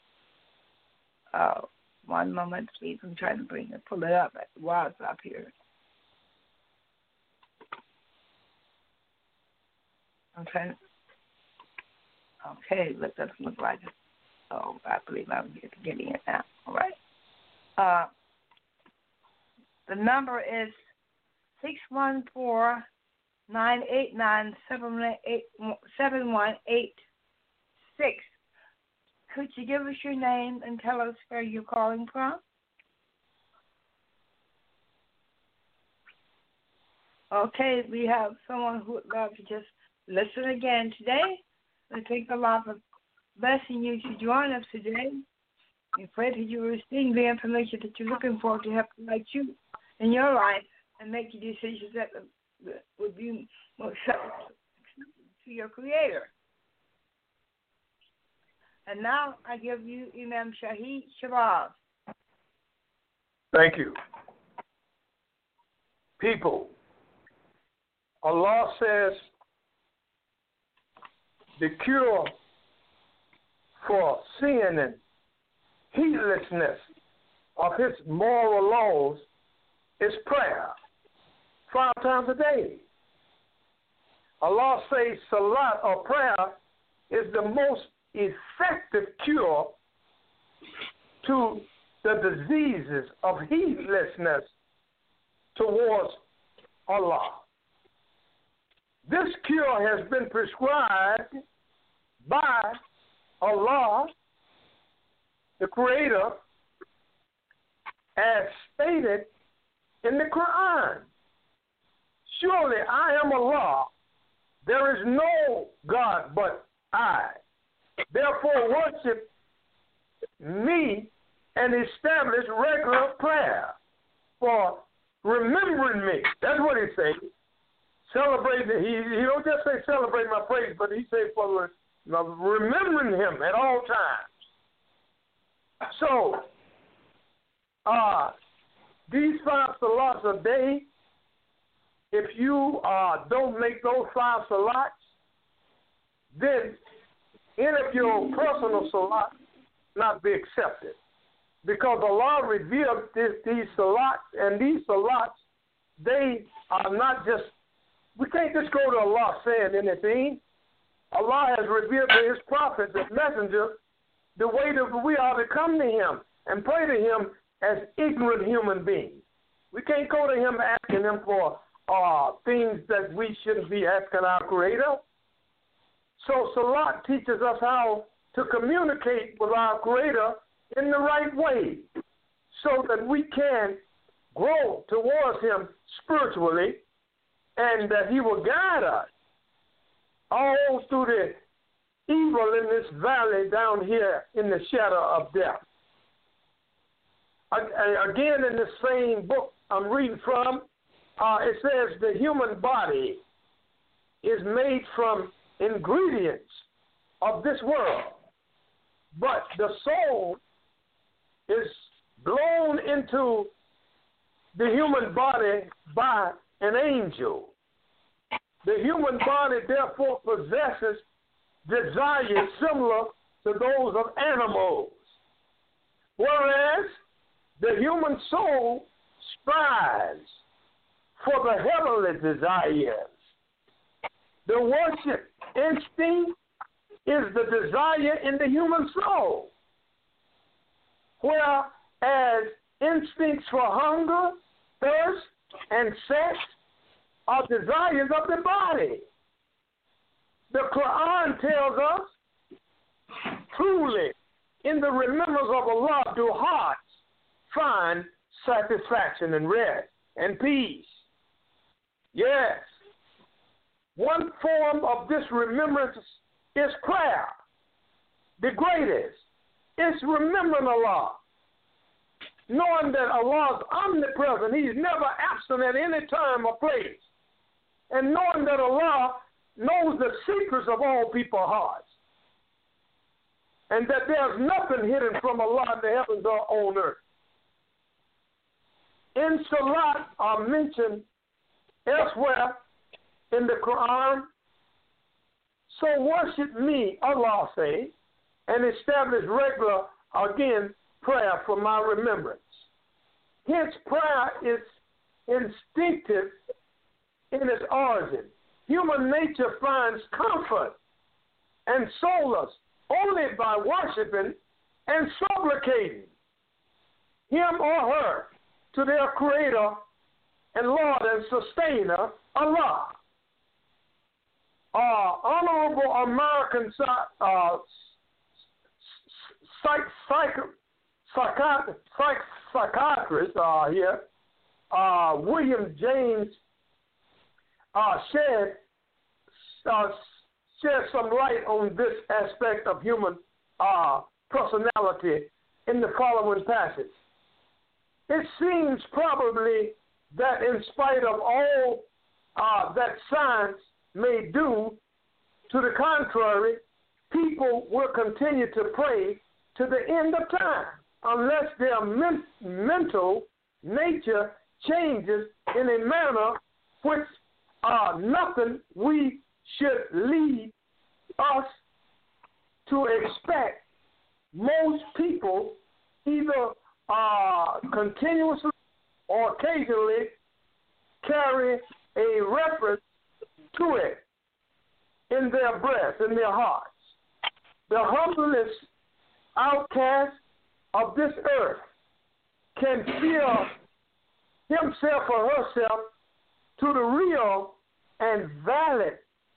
One moment, please. I'm trying to pull it up while it's up here. I'm trying to. Okay, that doesn't look like it. Oh, I believe I'm getting it now. All right. The number is 614-989-7186. Could you give us your name and tell us where you're calling from? Okay, we have someone who would love to just listen again today. I thank the Lord for blessing you to join us today. We pray that you will receive the information that you're looking for to help guide you in your life and make your decisions that would be more acceptable to your Creator. And now I give you Imam Shahid Shabazz. Thank you. People, Allah says the cure for sin and heedlessness of His moral laws is prayer 5 times a day. Allah says salat or prayer is the most effective cure to the diseases of heedlessness towards Allah. This cure has been prescribed by Allah, the Creator, as stated in the Quran. Surely I am Allah. There is no God but I. Therefore worship me and establish regular prayer for remembering me. That's what he says. Celebrate. He don't just say celebrate my praise, but he says for remembering Him at all times. So, these 5 salats a day, if you don't make those 5 salats, then any of your personal salats not be accepted. Because Allah revealed these salats, and these salats, they are not just, we can't just go to Allah saying anything. Allah has revealed to His prophets and messengers the way that we are to come to Him and pray to Him as ignorant human beings. We can't go to Him asking Him for things that we shouldn't be asking our Creator. So Salat teaches us how to communicate with our Creator in the right way so that we can grow towards Him spiritually and that he will guide us all through the evil in this valley down here in the shadow of death. Again, in the same book I'm reading from, it says the human body is made from ingredients of this world, but the soul is blown into the human body by an angel. The human body therefore possesses desires similar to those of animals, whereas the human soul strives for the heavenly desires. The worship instinct is the desire in the human soul, whereas instincts for hunger, thirst, and sex are desires of the body. The Quran tells us, truly, in the remembrance of Allah do hearts find satisfaction and rest and peace. Yes. One form of this remembrance is prayer. The greatest is remembering Allah. Knowing that Allah is omnipresent, He's never absent at any time or place. And knowing that Allah knows the secrets of all people's hearts. And that there's nothing hidden from Allah in the heavens or on earth. In Salat are mentioned elsewhere in the Quran. So worship me, Allah say, and establish regular, again, prayer for my remembrance. Hence, prayer is instinctive in its origin. Human nature finds comfort and solace only by worshiping and supplicating him or her to their Creator and Lord and Sustainer, Allah. Honorable American psychiatrist here, William James, shed some light on this aspect of human personality in the following passage. It seems probably that in spite of all that science may do to the contrary, people will continue to pray to the end of time unless their mental nature changes in a manner which nothing we should lead us to expect. Most people either continuously or occasionally carry a reference to it in their breasts, in their hearts. The humblest outcast of this earth can feel himself or herself to the real and valid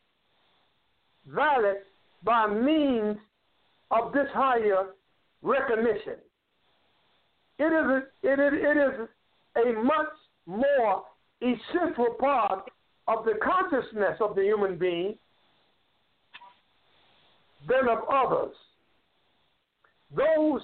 by means of this higher recognition. It is a much more essential part of the consciousness of the human being than of others. Those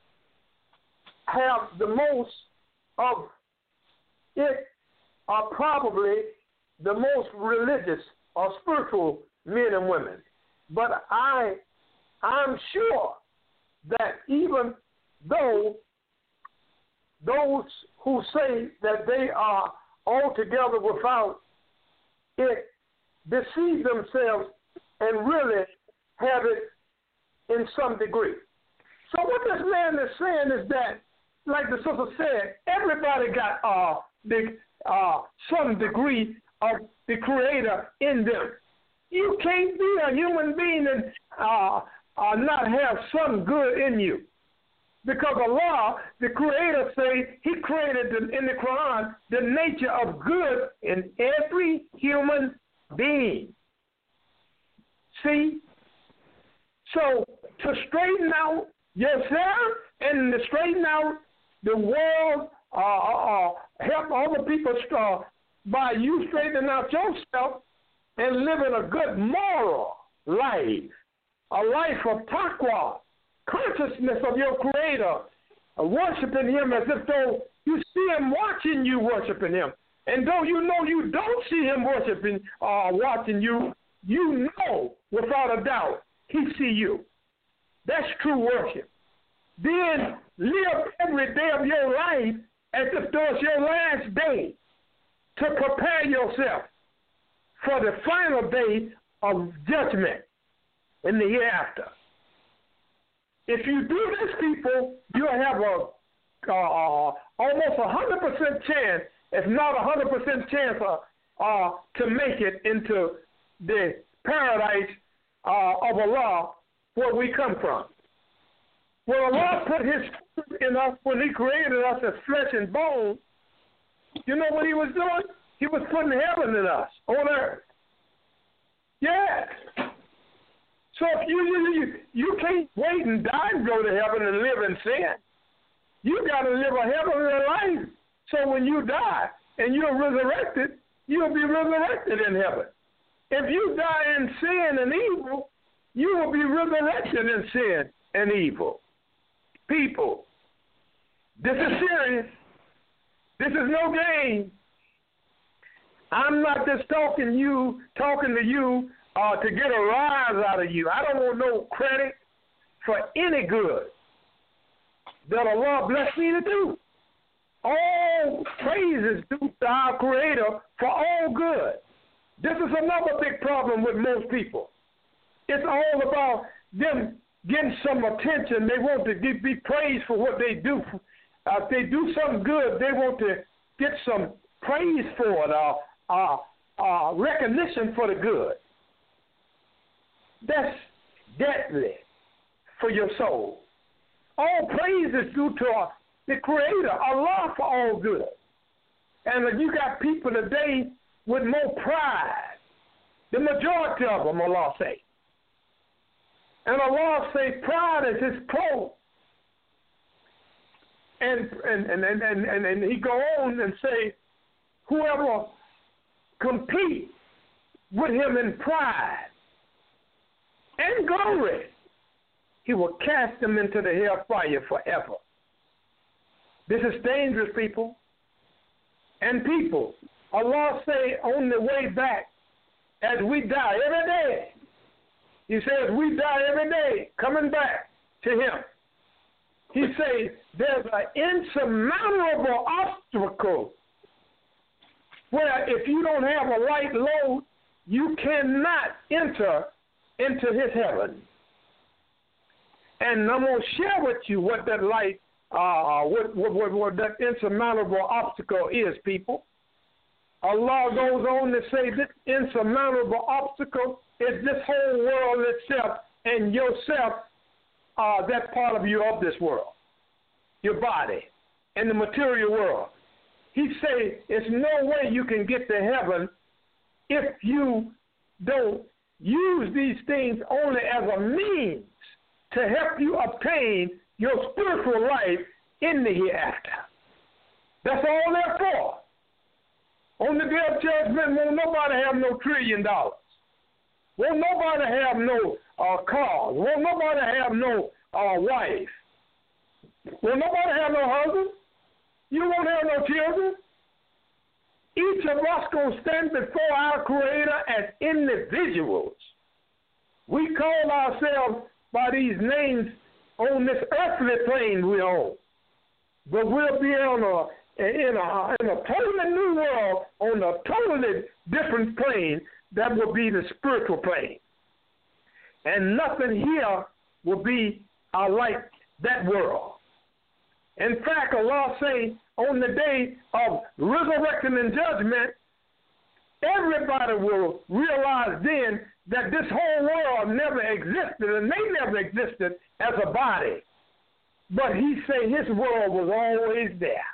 have the most of it are probably the most religious or spiritual men and women. But I'm sure that even though those who say that they are altogether without it deceive themselves and really have it in some degree. So what this man is saying is that, like the sister said, everybody got some degree of the Creator in them. You can't be a human being and not have some good in you. Because Allah, the Creator, say He created in the Quran the nature of good in every human being. See? So to straighten out yourself and to straighten out the world, help other people by you straightening out yourself and living a good moral life, a life of taqwa, consciousness of your Creator, worshiping Him as if though you see Him watching you worshiping Him. And though you know you don't see Him worshiping or watching you, you know without a doubt He see you. That's true worship. Then live every day of your life as if though it's your last day to prepare yourself for the final day of judgment in the hereafter. If you do this, people, you'll have a almost 100% chance, if not 100% chance, to make it into the paradise of Allah where we come from. When Allah put His Spirit in us, when He created us as flesh and bone, you know what He was doing? He was putting heaven in us on earth. Yes. So if you can't wait and die and go to heaven and live in sin. You got to live a heavenly life. So when you die and you're resurrected, you'll be resurrected in heaven. If you die in sin and evil, you will be resurrected in sin and evil. People, this is serious. This is no game. I'm not just talking to you to get a rise out of you. I don't want no credit for any good that Allah blessed me to do. All praise is due to our Creator for all good. This is another big problem with most people. It's all about them getting some attention. They want to be praised for what they do. If they do something good, they want to get some praise for it, recognition for the good. That's deadly for your soul. All praise is due to the Creator, Allah, for all good. And you got people today with more pride. The majority of them, Allah say. And Allah say pride is His cloak. And He go on and say, whoever compete with Him in pride and glory, He will cast them into the hellfire forever. This is dangerous, people. And people, Allah say on the way back, as we die every day, He says we die every day, coming back to Him. He says there's an insurmountable obstacle where if you don't have a light load, you cannot enter into His heaven. And I'm going to share with you what that light, what that insurmountable obstacle is, people. Allah goes on to say this insurmountable obstacle is this whole world itself and yourself, that part of you of this world, your body, and the material world. He say there's no way you can get to heaven if you don't use these things only as a means to help you obtain your spiritual life in the hereafter. That's all they're for. On the day of judgment, won't nobody have no $1 trillion. Won't nobody have no car. Won't nobody have no wife. Won't nobody have no husband. You won't have no children. Each of us going to stand before our Creator as individuals. We call ourselves by these names on this earthly plane we're on. But we'll be on in a totally new world on a totally different plane that will be the spiritual plane. And nothing here will be like that world. In fact, Allah say on the day of resurrection and judgment, everybody will realize then that this whole world never existed and they never existed as a body. But He say His world was always there.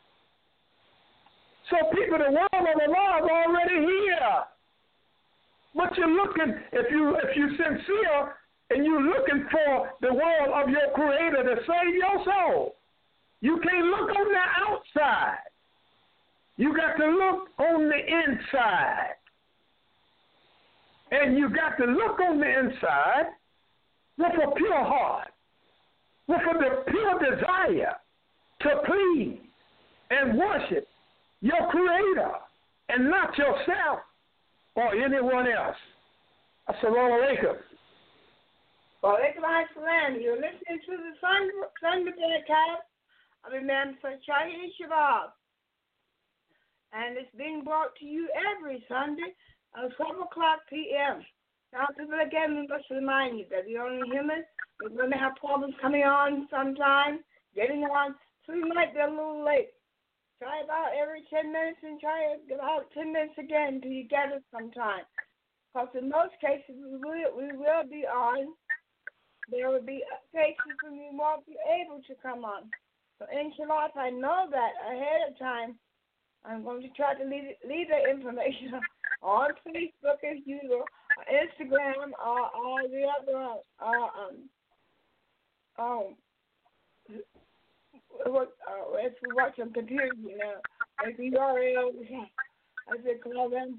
So people, the world of Allah is already here. But you're looking, if you're sincere and you're looking for the world of your Creator to save your soul, you can't look on the outside. You got to look on the inside. And you got to look on the inside with a pure heart, with a pure desire to please and worship your Creator and not yourself or anyone else. Assalamu alaikum. Well, it's nice land. You're listening to the Sunday broadcast of Imam Shahid Shabab. And it's being brought to you every Sunday at 12 o'clock p.m. Now, again, we must remind you that we're only human. We're going to have problems coming on sometime, getting on, so we might be a little late. Try about every 10 minutes and try about 10 minutes again until you get it sometime. Because in most cases, we will be on. There will be cases when we won't be able to come on. So, inshallah, if I know that ahead of time, I'm going to try to leave the information on Facebook as usual, Instagram, or the other, if we watch on computers, like the URL, as they call them,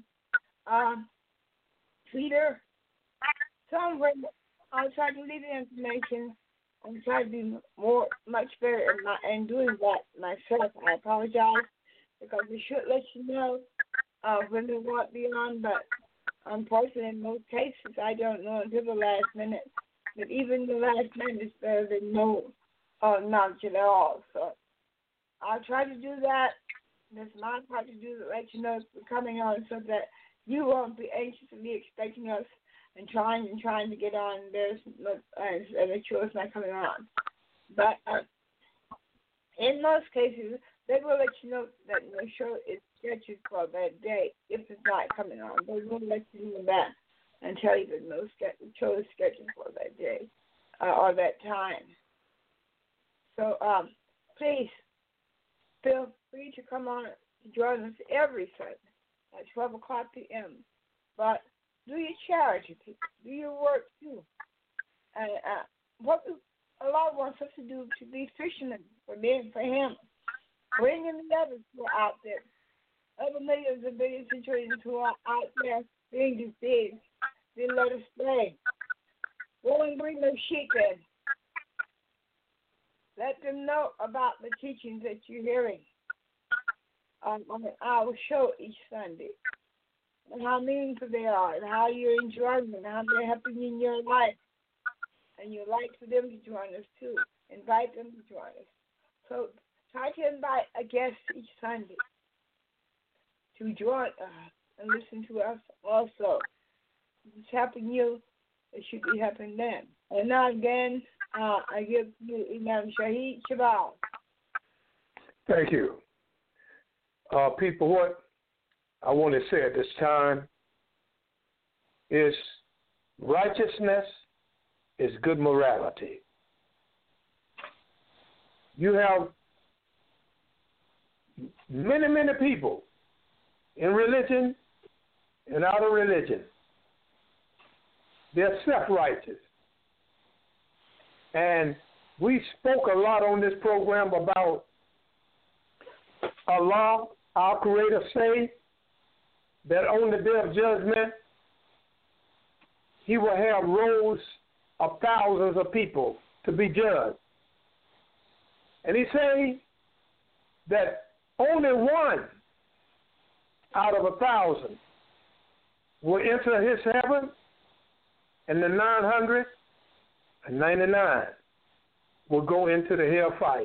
Twitter, somewhere. I'll try to leave the information and try to be much better in doing that myself. I apologize because we should let you know when we won't be on, but unfortunately in most cases I don't know until the last minute. But even the last minute is better than no knowledge at all. So I'll try to do that. That's my part to do to let you know if we're coming on so that you won't be anxiously expecting us and trying to get on. There's and the show is not coming on. But in most cases, they will let you know that the show is scheduled for that day if it's not coming on. They will let you know that and tell you that the show is scheduled for that day or that time. So please feel free to come on to join us every Sunday at 12 o'clock p.m. But do your charity, do your work too. And what Allah wants us to do to be fishermen for Him, bringing the others who are out there, other millions and billions and trillions who are out there being deceived, being led astray. Go and bring those sheep in. Let them know about the teachings that you're hearing on our show each Sunday, and how meaningful they are, and how you're enjoying them, and how they're helping you in your life. And you'd like for them to join us too. Invite them to join us. So try to invite a guest each Sunday to join us and listen to us also. If it's helping you, it should be helping them. And now again, I give you Imam Shahid Shabal. Thank you. People, what I want to say at this time is righteousness is good morality. You have many, many people in religion and out of religion. They're self-righteous. And we spoke a lot on this program about Allah, our Creator, say that on the day of judgment, He will have rows of thousands of people to be judged. And He say that only one out of 1,000 will enter His heaven, and the 999 will go into the hellfire.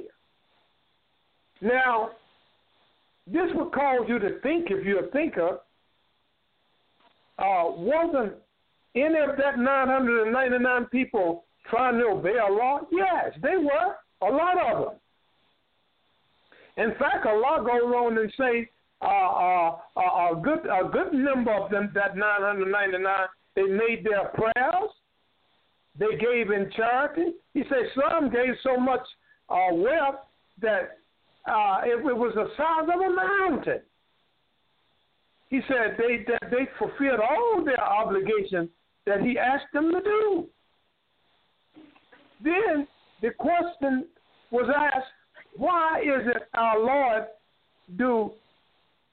Now, this would cause you to think, if you're a thinker, wasn't any of that 999 people trying to obey Allah? Yes, they were. A lot of them. In fact, Allah goes on and say a good number of them, that 999, they made their prayers. They gave in charity. He said some gave so much wealth that it was the size of a mountain. He said they fulfilled all their obligations that He asked them to do. Then the question was asked, why is it our Lord do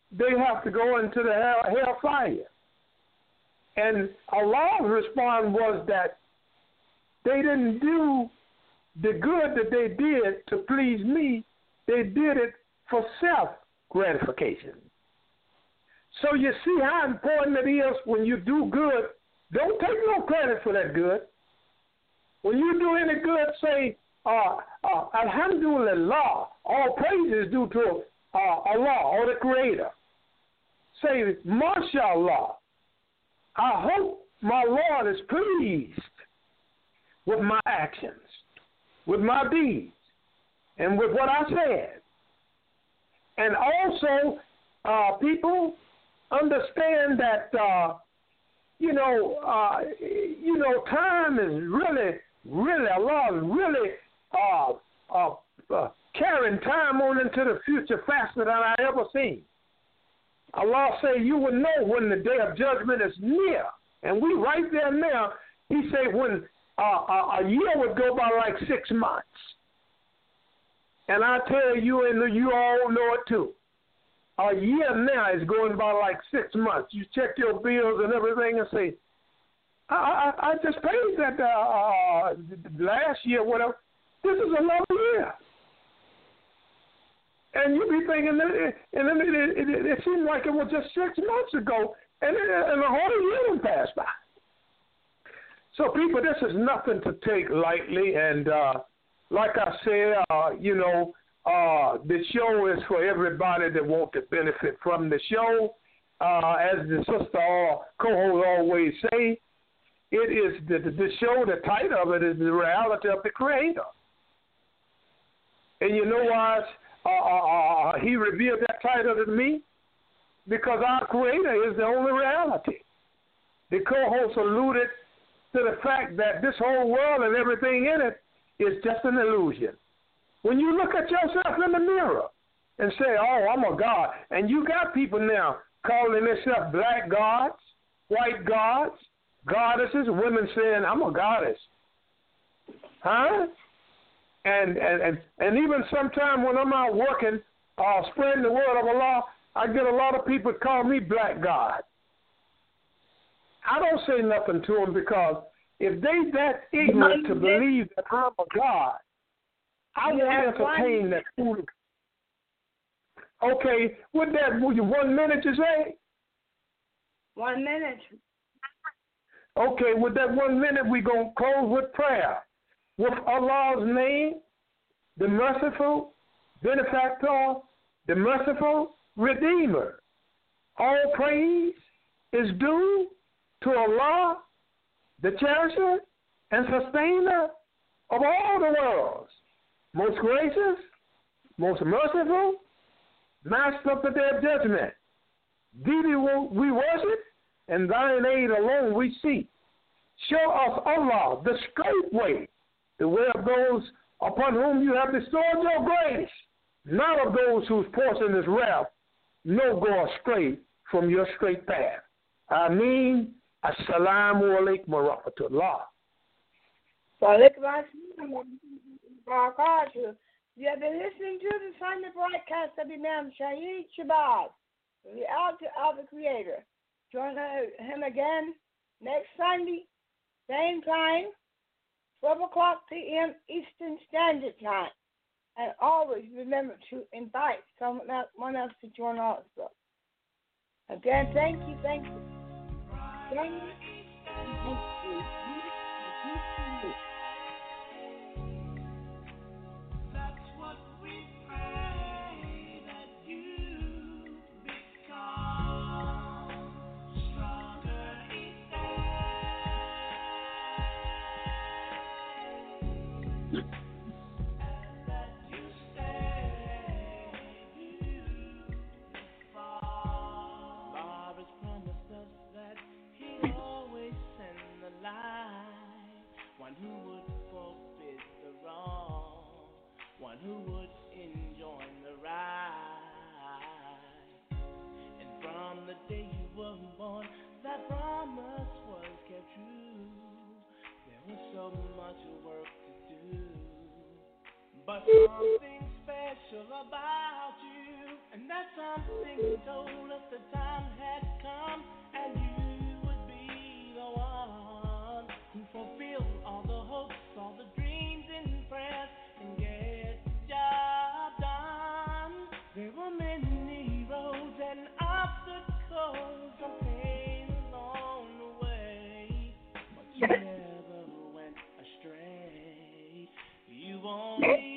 have to go into the hellfire. And Allah's response was that they didn't do the good that they did to please me. They did it for self-gratification. So you see how important it is when you do good. Don't take no credit for that good. When you do any good, say, Alhamdulillah, all praise is due to Allah, or the Creator. Say, MashaAllah, I hope my Lord is pleased with my actions, with my deeds, and with what I said. And also, people understand that, time is really, Allah is really carrying time on into the future faster than I ever seen. Allah say you will know when the day of judgment is near. And we right there now, he say when a year would go by like 6 months. And I tell you, and you all know it too. A year now is going by like 6 months. You check your bills and everything and say, I just paid that last year, whatever. This is another year. And you be thinking, it seemed like it was just 6 months ago, and the whole year done passed by. So, people, this is nothing to take lightly. And like I said, the show is for everybody that wants to benefit from the show. As the sister or co-host always say, it is the show, the title of it is the reality of the Creator. And you know why he revealed that title to me? Because our Creator is the only reality. The co-host alluded to the fact that this whole world and everything in it is just an illusion. When you look at yourself in the mirror and say, oh, I'm a God, and you got people now calling themselves black gods, white gods, goddesses, women saying, I'm a goddess. Huh? And even sometime when I'm out working, spreading the word of Allah, I get a lot of people call me black God. I don't say nothing to them because if they that ignorant to believe that I'm a God, I won't entertain that food. Okay, with that, 1 minute you say? 1 minute. Okay, with that 1 minute, we're going to close with prayer. With Allah's name, the merciful benefactor, the merciful redeemer. All praise is due to Allah, the cherisher and sustainer of all the worlds, most gracious, most merciful, master of the day of judgment. Thee we worship, and thine aid alone we seek. Show us, Allah, the straight way, the way of those upon whom you have bestowed your grace, not of those whose portion is wrath, no go astray from your straight path. Ameen. Assalamu alaikum wa rahmatullah. You have been listening to the Sunday broadcast of Imam Shahid Shabazz, the reality of the Creator. Join him again next Sunday, same time, 12 o'clock p.m. Eastern Standard Time. And always remember to invite someone else to join also. Again, thank you. Thank you. That's what we pray, that you become stronger each day, and that you stay fall. God has promised us that He'll always send the light, one who would forbid the wrong, one who would enjoin the right. And from the day you were born, that promise was kept true. There was so much work to do, but something special about you And that something told us the time had come, and you would be the one who fulfilled all the hopes, all the dreams and prayers, and get the job done. There were many roads and obstacles and pain along the way, but you never went astray. You only